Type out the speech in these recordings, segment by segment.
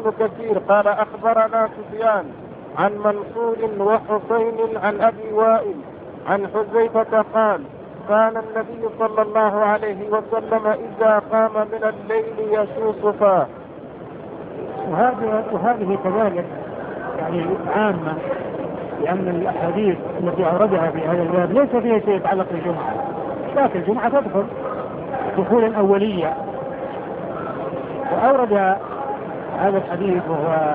بن كثير قال أخبرنا سفيان عن منصور وحسين عن أبي وائل عن حذيفة قال كان النبي صلى الله عليه وسلم إذا قام من الليل يشوص فاه. وهذه كذلك يعني عامة، لأن الأحاديث التي أوردها في هذا الباب ليس فيها شيء يتعلق بالجمعة، لكن الجمعة تدخل دخولا أوليا. وأورد هذا الحديث وهو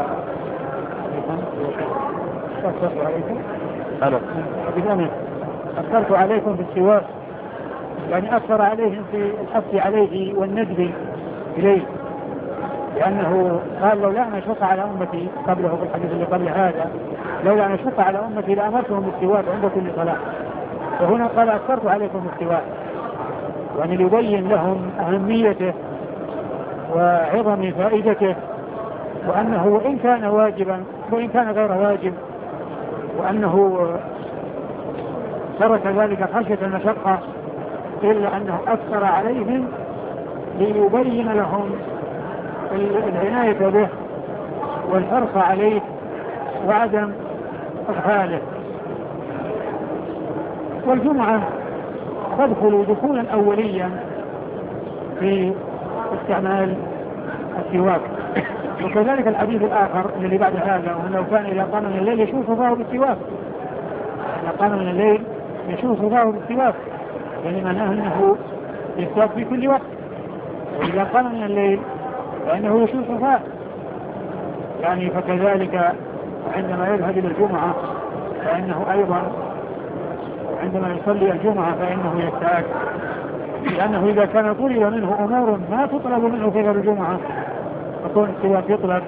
أثرت عليكم في السواك، يعني أثر عليهم في الحث عليه والندب إليه، لأنه قال لولا أن أشق على أمتي قبله في الحديث اللي قبل هذا، لولا أن أشق على أمتي لأمرتهم بالسواك عند كل صلاة. وهنا قال أثرت عليكم بالسواك، يعني ليبين لهم أهميته وعظم فائدته، وأنه وإن كان واجبا وإن كان غير واجب، وأنه ترك ذلك خشية المشقة، إلا أنه أثر عليهم ليبين لهم العناية به والحرص عليه وعدم إغفاله. والجمعة تدخل دخولا أوليا في استعمال السواك. وكذلك الحديث الآخر الذي بعد هذا، وأنه كان إذا قام من الليل يشوف فاه بالسواك، إذا قام من الليل يشوف فاه بالسواك، يعني معناه أنه يسواك في كل وقت. وإذا قام من الليل فإنه يشوف فاه، يعني فكذلك عندما يذهب إلى الجمعة فإنه أيضا عندما يصلي الجمعة فإنه يستاك، لأنه إذا كان طلب منه أمور ما تطلب منه في غير الجمعة فكون السواك يطلب،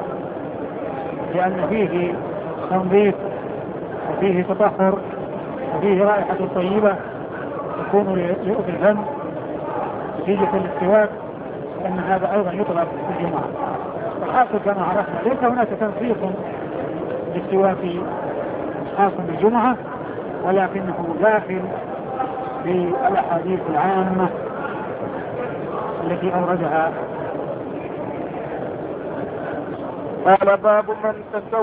لأن فيه تنظيف وفيه تطهر وفيه رائحة طيبة تكون لأذن الفم نتيجة للسواك، لأن هذا أيضا يطلب في الجمعة. والحاصل كما عرفنا ليس هناك تنصيص للسواك خاص بالجمعة، ولكنه داخل في الأحاديث العامة التي أوردها. قال باب من تسوى